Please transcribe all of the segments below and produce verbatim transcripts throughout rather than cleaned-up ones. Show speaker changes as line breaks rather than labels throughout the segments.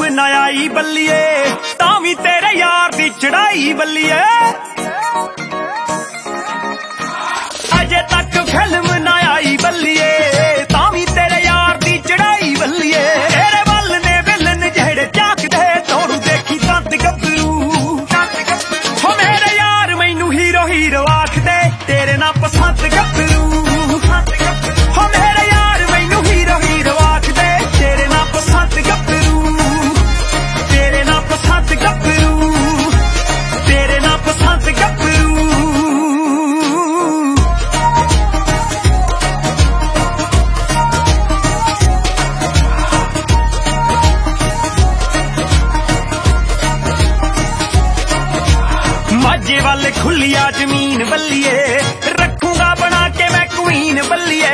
film ना आई बल्लिए तावी तेरे यार दी चढ़ाई बल्लिए अजे तक फिल्म ना आई बल्लिए तावी तेरे यार दी चढ़ाई बल्लिए तेरे वल ने विलन जेड़े झाकदे तोड़ू देखी बंद गबरू हो मेरे यार मैनू हीरो हीरो आखदे तेरे ना पसंद गबरू हो मेरे यार मैनू हीरो हीरो आखदे तेरे ना पसंद गबरू तेरे ना पसंद गबरू तेरे ना पसंद गबरू माजे वाले खुलिया जमीन बल्लिए रखूंगा बना के मैं क्वीन बल्लिए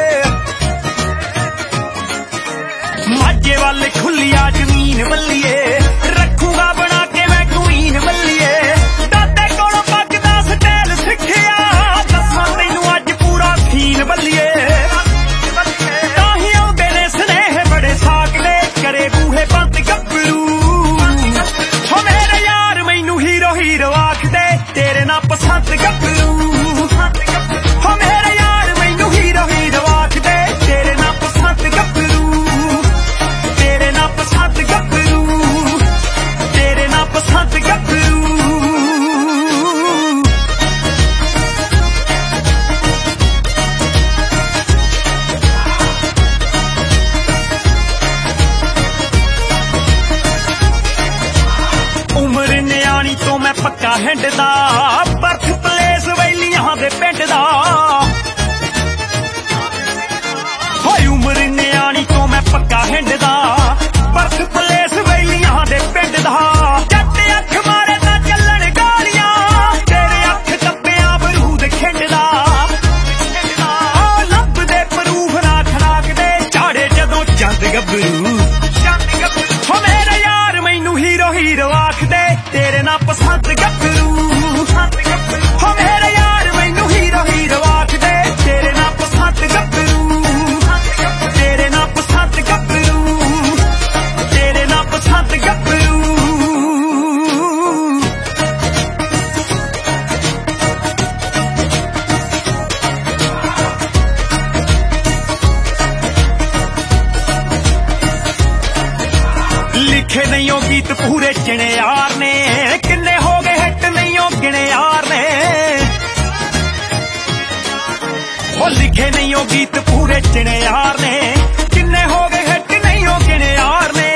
माजे वाले खुलिया जमीन बल्लिए रखूंगा बना के मैं क्वीन बल्लिए दादे कोलों पगदा स्टाइल सिखिया दसां तैनू अज पूरा सीन बल्लिए ताही आउंदे ने स्नेह बड़े साकदे करे बूहे बंद गबरू हो मेरे यार मैनू हीरो हीरो आखदे तेरे ना पसंद गबरू हो मेरे यार मैनू हीरो हीरो आखदे तेरे ना पसंद गबरू तेरे ना पसंद गबरू तेरे ना पसंद गबरू उम्र न्याणी तो मैं पक्का हिंडदा बर्थ प्लेस वैलियां दे पिंड दा होए उम्र न्याणी तो मैं पक्का हिंडदा बर्थ प्लेस वैलियां दे पिंड दा जट अख मारे तां चलन गालियां तेरे अख टप्पियां बरूद खिंडदा लभदे प्रूफ ना खड़ाकदे झाड़े जदों चंद गबरू हो मेरे यार मैनू हीरो हीरो आखदे तेरे ना पसंद गबरू हो मेरे यार मैनू हीरो हीरो आखदे तेरे ना पसंद गबरू तेरे ना पसंद गबरू तेरे ना पसंद गबरू लिखे नहीं हो गीत पूरे चिने यार ने किन्ने हो गए हिट नहीं हो गिने यार ने वो लिखे नहीं हो गीत पूरे चिने यार ने किन्ने हो गए हिट नहीं हो गिने यार ने